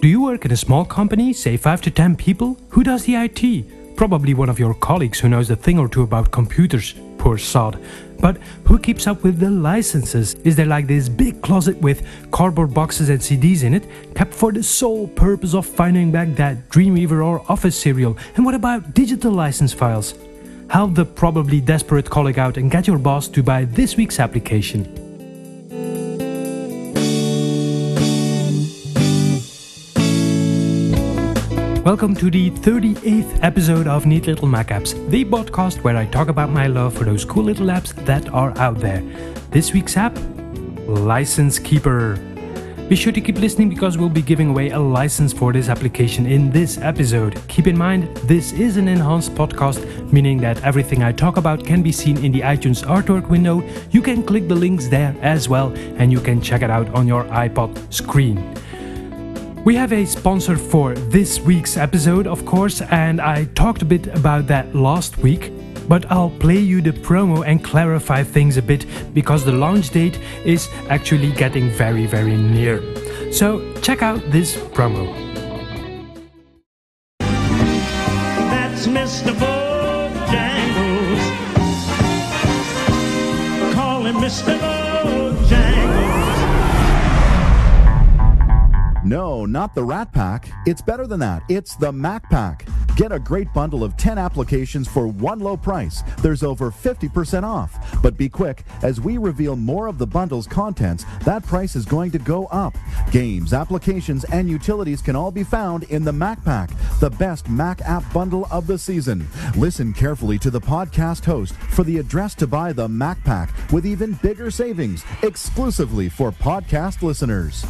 Do you work in a small company, say 5 to 10 people? Who does the IT? Probably one of your colleagues who knows a thing or two about computers, poor sod. But who keeps up with the licenses? Is there like this big closet with cardboard boxes and CDs in it, kept for the sole purpose of finding back that Dreamweaver or Office serial? And what about digital license files? Help the probably desperate colleague out and get your boss to buy this week's application. Welcome to the 38th episode of Neat Little Mac Apps, the podcast where I talk about my love for those cool little apps that are out there. This week's app, License Keeper. Be sure to keep listening because we'll be giving away a license for this application in this episode. Keep in mind, this is an enhanced podcast, meaning that everything I talk about can be seen in the iTunes artwork window. You can click the links there as well, and you can check it out on your iPod screen. We have a sponsor for this week's episode, of course, and I talked a bit about that last week, but I'll play you the promo and clarify things a bit because the launch date is actually getting very, very near. So check out this promo. That's Mr. Bojangles. Call him Mr. Bojangles. No, not the Rat Pack. It's better than that. It's the Mac Pack. Get a great bundle of 10 applications for one low price. There's over 50% off. But be quick, as we reveal more of the bundle's contents, that price is going to go up. Games, applications, and utilities can all be found in the Mac Pack, the best Mac app bundle of the season. Listen carefully to the podcast host for the address to buy the Mac Pack with even bigger savings, exclusively for podcast listeners.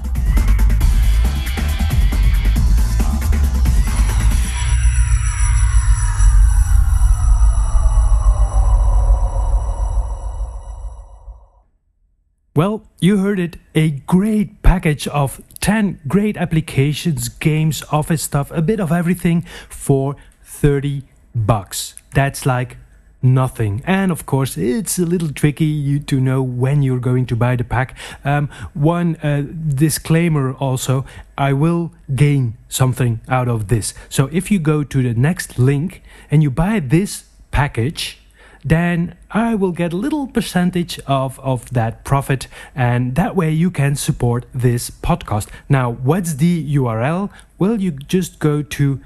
Well, you heard it, a great package of 10 great applications, games, office stuff, a bit of everything for $30. That's like nothing. And of course, it's a little tricky to know when you're going to buy the pack. One disclaimer also, I will gain something out of this. So if you go to the next link and you buy this package, then I will get a little percentage of that profit, and that way you can support this podcast. Now, what's the URL? Well, you just go to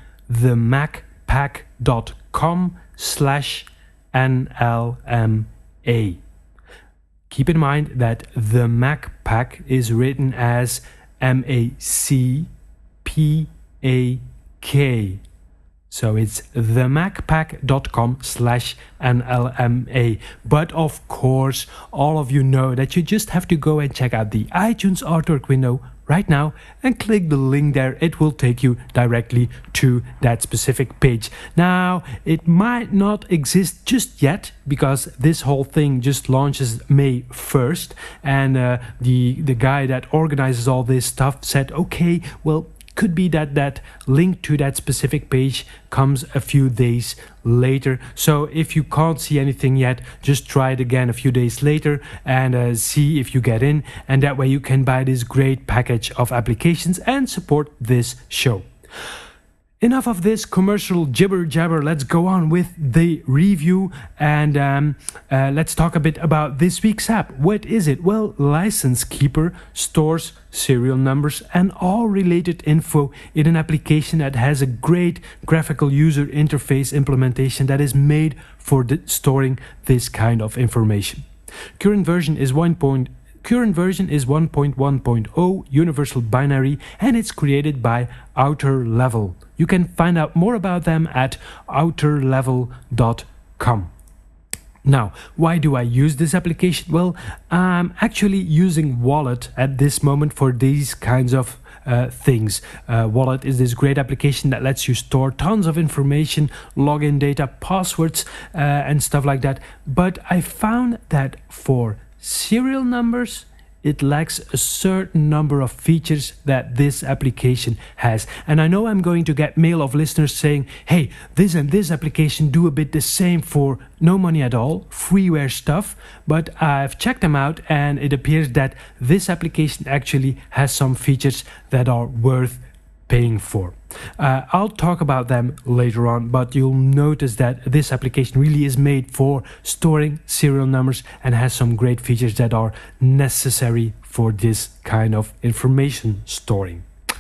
themacpack.com/NLMA. Keep in mind that the Mac Pack is written as MACPAK. So it's themacpack.com/NLMA. But of course, all of you know that you just have to go and check out the iTunes artwork window right now and click the link there. It will take you directly to that specific page. Now, it might not exist just yet because this whole thing just launches May 1st. And the guy that organizes all this stuff said, okay, well, could be that link to that specific page comes a few days later. So if you can't see anything yet, just try it again a few days later and see if you get in. And that way you can buy this great package of applications and support this show. Enough of this commercial jibber jabber. Let's go on with the review and let's talk a bit about this week's app. What is it? Well, License Keeper stores serial numbers and all related info in an application that has a great graphical user interface implementation that is made for storing this kind of information. Current version is 1.1.0 Universal Binary, and it's created by Outer Level. You can find out more about them at outerlevel.com. Now, why do I use this application? Well, I'm actually using Wallet at this moment for these kinds of things. Wallet is this great application that lets you store tons of information, login data, passwords, and stuff like that. But I found that for serial numbers, it lacks a certain number of features that this application has. And I know I'm going to get mail of listeners saying, hey, this and this application do a bit the same for no money at all, freeware stuff. But I've checked them out and it appears that this application actually has some features that are worth paying for. I'll talk about them later on, but you'll notice that this application really is made for storing serial numbers and has some great features that are necessary for this kind of information storing.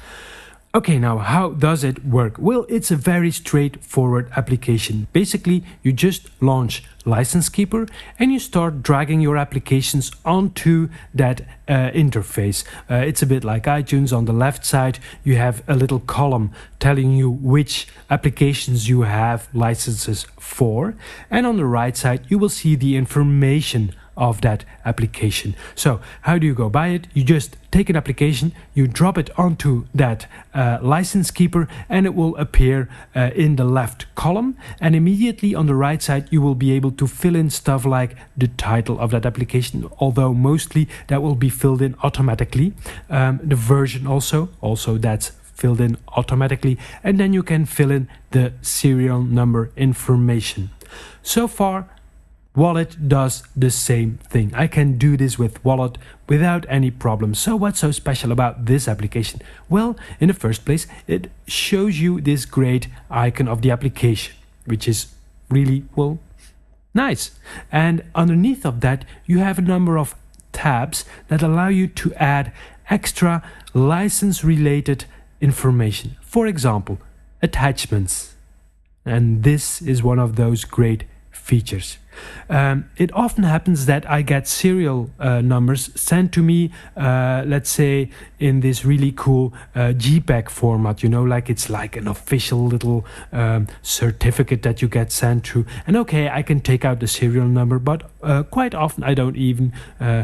Okay, now how does it work? Well, it's a very straightforward application. Basically, you just launch License Keeper and you start dragging your applications onto that interface. It's a bit like iTunes. On the left side, you have a little column telling you which applications you have licenses for. And on the right side, you will see the information of that application. So how do you go by it? You just take an application, you drop it onto that License Keeper, and it will appear in the left column, and immediately on the right side you will be able to fill in stuff like the title of that application, although mostly that will be filled in automatically. The version also that's filled in automatically, and then you can fill in the serial number information. So far, Wallet does the same thing. I can do this with Wallet without any problem. So what's so special about this application? Well, in the first place, it shows you this great icon of the application, which is really, well, nice. And underneath of that, you have a number of tabs that allow you to add extra license-related information. For example, attachments. And this is one of those great features. It often happens that I get serial numbers sent to me, let's say in this really cool JPEG format, you know, like it's like an official little certificate that you get sent to. And okay, I can take out the serial number, but quite often I don't even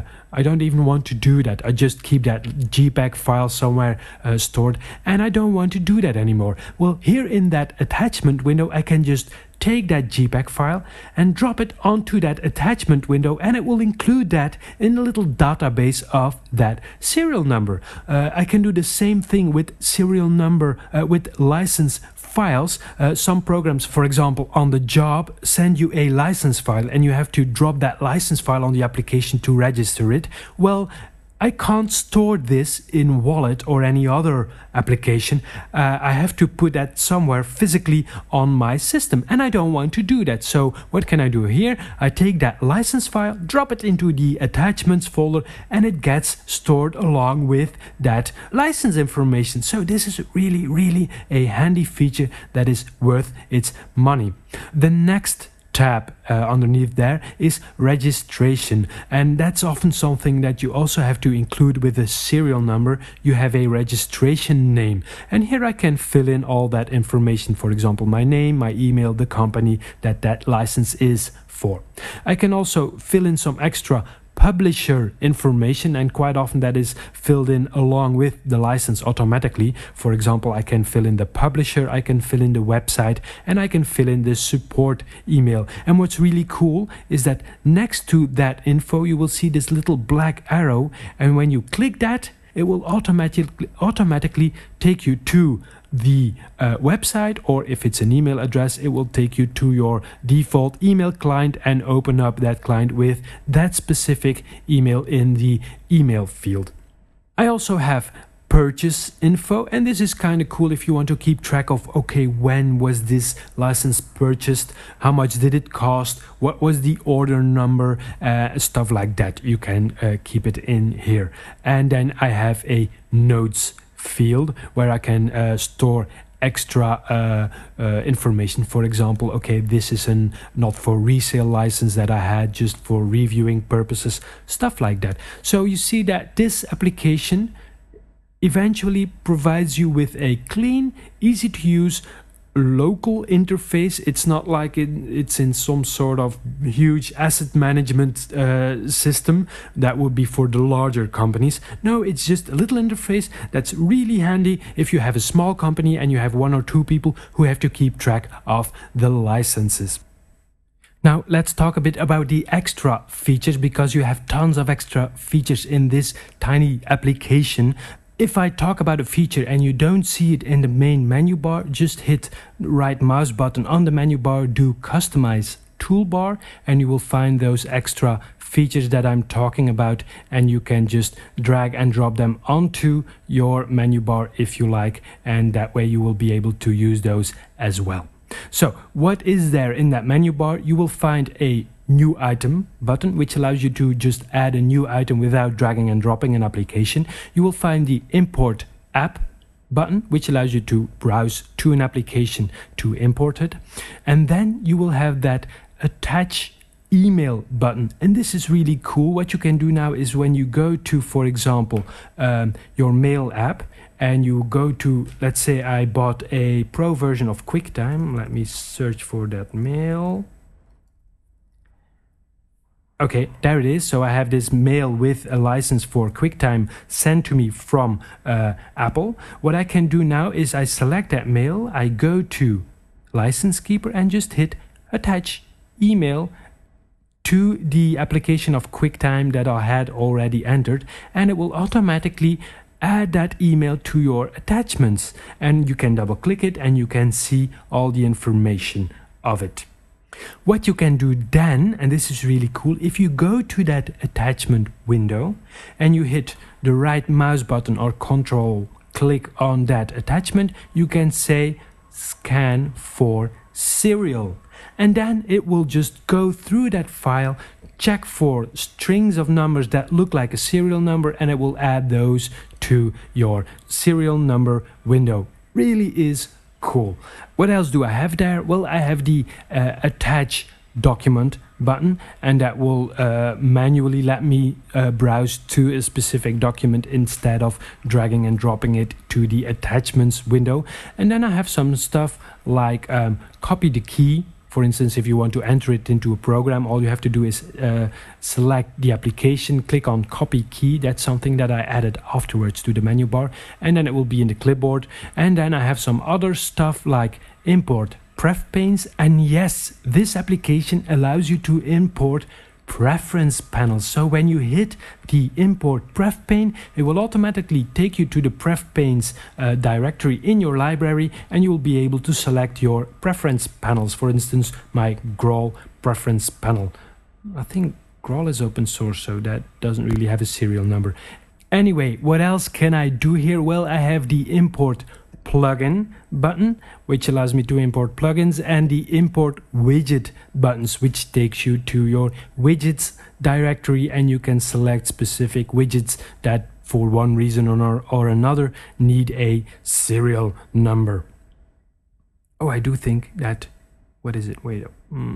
want to do that. I just keep that JPEG file somewhere stored, and I don't want to do that anymore. Well, here in that attachment window, I can just take that JPEG file and drop it onto that attachment window, and it will include that in the little database of that serial number. I can do the same thing with serial number, with license files. Some programs, for example, on the job, send you a license file and you have to drop that license file on the application to register it. Well, I can't store this in Wallet or any other application. I have to put that somewhere physically on my system, and I don't want to do that. So what can I do here? I take that license file, drop it into the attachments folder, and it gets stored along with that license information. So this is really, really a handy feature that is worth its money. The next tab underneath there is registration, and that's often something that you also have to include with a serial number. You have a registration name, and here I can fill in all that information, for example my name, my email, the company that license is for. I can also fill in some extra publisher information, and quite often that is filled in along with the license automatically. For example, I can fill in the publisher, I can fill in the website, and I can fill in the support email. And what's really cool is that next to that info you will see this little black arrow, and when you click that, it will automatically take you to the website, or if it's an email address, it will take you to your default email client and open up that client with that specific email in the email field. I also have purchase info, and this is kind of cool if you want to keep track of, okay, when was this license purchased, how much did it cost, what was the order number, stuff like that. You can keep it in here. And then I have a notes field where I can store extra information. For example, okay, this is an not for resale license that I had, just for reviewing purposes, stuff like that. So you see that this application eventually provides you with a clean, easy to use local interface. It's not like it's in some sort of huge asset management system that would be for the larger companies. No, it's just a little interface that's really handy if you have a small company and you have 1 or 2 people who have to keep track of the licenses. Now let's talk a bit about the extra features, because you have tons of extra features in this tiny application. If I talk about a feature and you don't see it in the main menu bar, just hit the right mouse button on the menu bar, do customize toolbar, and you will find those extra features that I'm talking about, and you can just drag and drop them onto your menu bar if you like, and that way you will be able to use those as well. So what is there in that menu bar? You will find a new item button, which allows you to just add a new item without dragging and dropping an application. You will find the import app button, which allows you to browse to an application to import it. And then you will have that attach email button, and this is really cool. What you can do now is when you go to, for example, your mail app, and you go to, let's say I bought a pro version of QuickTime. Let me search for that mail. Okay, there it is. So I have this mail with a license for QuickTime sent to me from Apple. What I can do now is I select that mail, I go to License Keeper and just hit attach email to the application of QuickTime that I had already entered, and it will automatically add that email to your attachments, and you can double click it and you can see all the information of it. What you can do then, and this is really cool, if you go to that attachment window and you hit the right mouse button or control click on that attachment, you can say scan for serial, and then it will just go through that file, check for strings of numbers that look like a serial number, and it will add those to your serial number window. Really is cool. What else do I have there? Well, I have the attach document button, and that will manually let me browse to a specific document instead of dragging and dropping it to the attachments window. And then I have some stuff like copy the key. For instance, if you want to enter it into a program, all you have to do is select the application, click on copy key. That's something that I added afterwards to the menu bar, and then it will be in the clipboard. And then I have some other stuff like import pref panes, and yes, this application allows you to import preference panels. So when you hit the import pref pane, it will automatically take you to the pref panes directory in your library, and you will be able to select your preference panels. For instance, my Graal preference panel. I think Graal is open source, so that doesn't really have a serial number. Anyway, what else can I do here? Well, I have the import plugin button, which allows me to import plugins, and the import widget buttons, which takes you to your widgets directory, and you can select specific widgets that for one reason or another need a serial number. Oh, I do think that, what is it? Wait,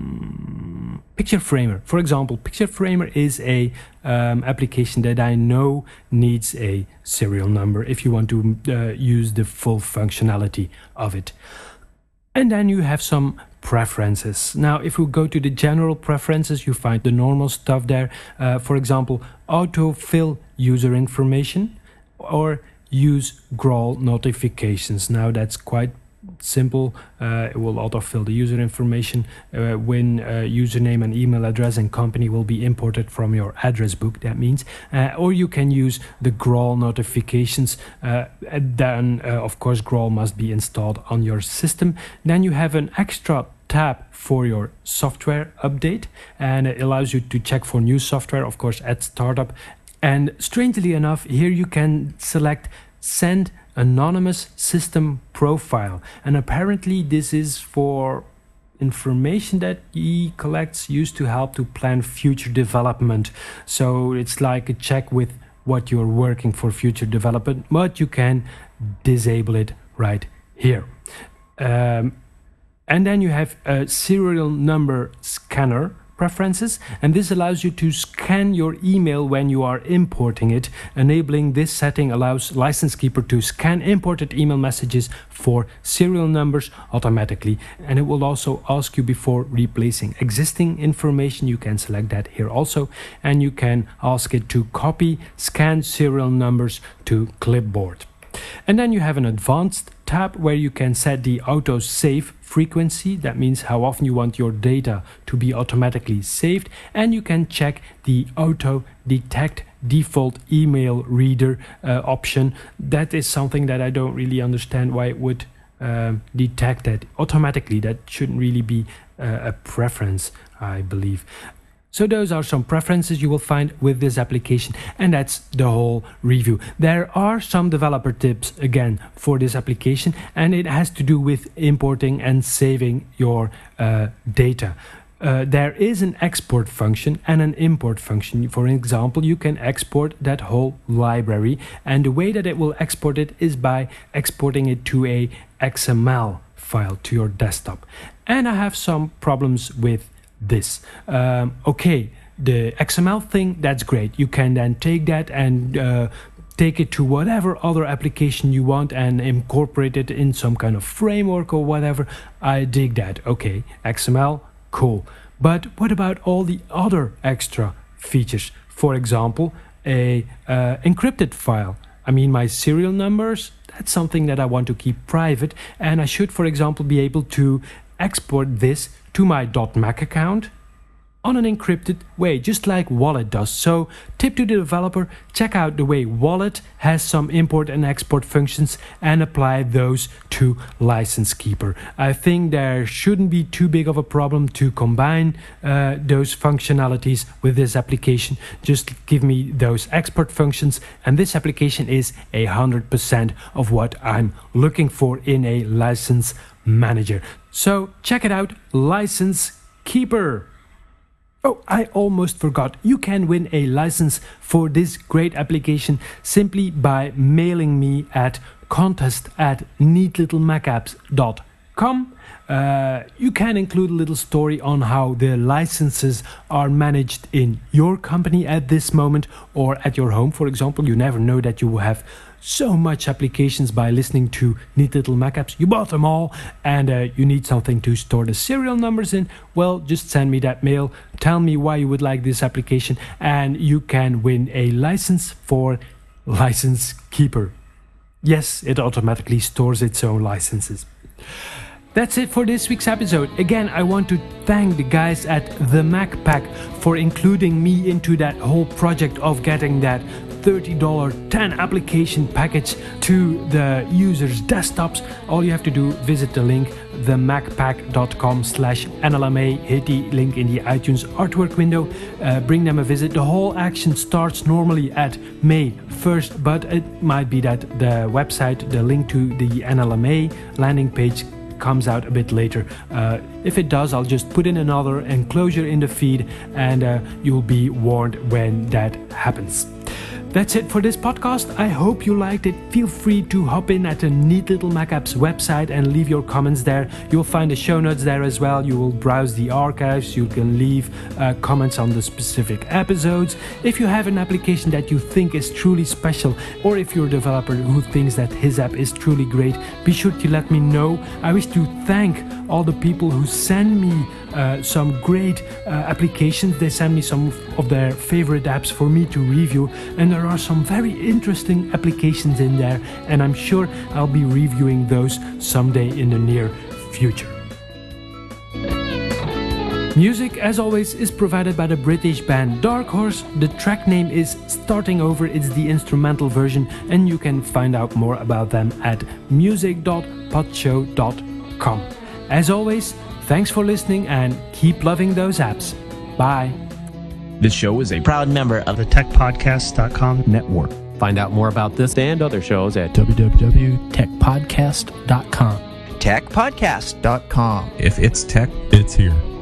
Picture Framer. For example, Picture Framer is a application that I know needs a serial number if you want to use the full functionality of it. And then you have some preferences. Now, if we go to the general preferences, you find the normal stuff there. For example, autofill user information or use Graal notifications. Now, that's quite simple. It will autofill the user information when username and email address and company will be imported from your address book, that means. Or you can use the Graal notifications. Then of course Graal must be installed on your system. Then you have an extra tab for your software update, and it allows you to check for new software, of course, at startup. And strangely enough, here you can select send anonymous system profile, and apparently this is for information that he collects used to help to plan future development. So it's like a check with what you're working for future development, but you can disable it right here. And then you have a serial number scanner preferences, and this allows you to scan your email when you are importing it. Enabling this setting allows License Keeper to scan imported email messages for serial numbers automatically, and it will also ask you before replacing existing information. You can select that here also, and you can ask it to copy scanned serial numbers to clipboard. And then you have an advanced tab where you can set the auto save frequency. That means how often you want your data to be automatically saved, and you can check the auto detect default email reader option. That is something that I don't really understand why it would detect that automatically. That shouldn't really be a preference, I believe. So those are some preferences you will find with this application, and that's the whole review. There are some developer tips again for this application, and it has to do with importing and saving your data. There is an export function and an import function. For example, you can export that whole library, and the way that it will export it is by exporting it to a XML file to your desktop. And I have some problems with this. Okay, the XML thing, that's great. You can then take that and take it to whatever other application you want and incorporate it in some kind of framework or whatever. I dig that. Okay, XML, cool. But what about all the other extra features? For example, a encrypted file. I mean, my serial numbers, that's something that I want to keep private, and I should, for example, be able to export this to my .Mac account on an encrypted way, just like Wallet does. So, tip to the developer, check out the way Wallet has some import and export functions and apply those to License Keeper. I think there shouldn't be too big of a problem to combine those functionalities with this application. Just give me those export functions, and this application is 100% of what I'm looking for in a license manager. So check it out, License Keeper. Oh, I almost forgot. You can win a license for this great application simply by mailing me at contest@neatlittlemacaapps.com. You can include a little story on how the licenses are managed in your company at this moment or at your home. For example, you never know that you will have so much applications by listening to Neat Little Mac Apps. You bought them all and you need something to store the serial numbers in. Well, just send me that mail. Tell me why you would like this application and you can win a license for License Keeper. Yes, it automatically stores its own licenses. That's it for this week's episode. Again, I want to thank the guys at the Mac Pack for including me into that whole project of getting that $30 10 application package to the users' desktops. All you have to do, visit the link themacpack.com/NLMA, hit the link in the iTunes artwork window, bring them a visit. The whole action starts normally at May 1st, but it might be that the website, the link to the NLMA landing page comes out a bit later. If it does, I'll just put in another enclosure in the feed and you'll be warned when that happens. That's it for this podcast. I hope you liked it. Feel free to hop in at the Neat Little Mac Apps website and leave your comments there. You'll find the show notes there as well. You will browse the archives. You can leave comments on the specific episodes. If you have an application that you think is truly special, or if you're a developer who thinks that his app is truly great, be sure to let me know. I wish to thank all the people who send me some great applications. They send me some of their favorite apps for me to review, and there are some very interesting applications in there, and I'm sure I'll be reviewing those someday in the near future. Music, as always, is provided by the British band Dark Horse. The track name is Starting Over. It's the instrumental version, and you can find out more about them at music.podshow.com. As always, thanks for listening and keep loving those apps. Bye. This show is a proud member of the techpodcast.com network. Find out more about this and other shows at www.techpodcast.com. techpodcast.com. If it's tech, it's here.